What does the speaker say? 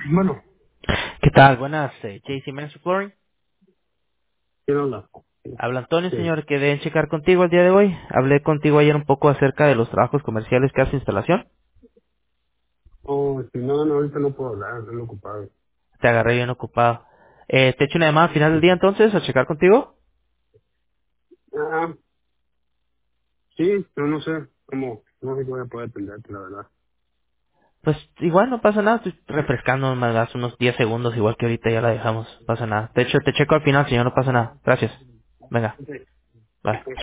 Bueno, ¿Qué tal? Buenas, JC Men's Flooring. ¿quién habla? Habla Antonio, Sí. señor, que deben checar contigo el día de hoy. Hablé contigo ayer un poco acerca de los trabajos comerciales que hace instalación. Oh, si no, no, ahorita no puedo hablar, estoy ocupado. Te agarré bien ocupado. ¿Te echo una llamada al final del día entonces a checar contigo? Ah, sí, pero no sé cómo, no sé si voy a poder atenderte, la verdad. Pues igual no pasa nada, estoy refrescando más das unos 10 segundos, igual que ahorita ya la dejamos, no pasa nada. De hecho, te checo al final, señor, no pasa nada. Gracias. Venga, bye. Ok.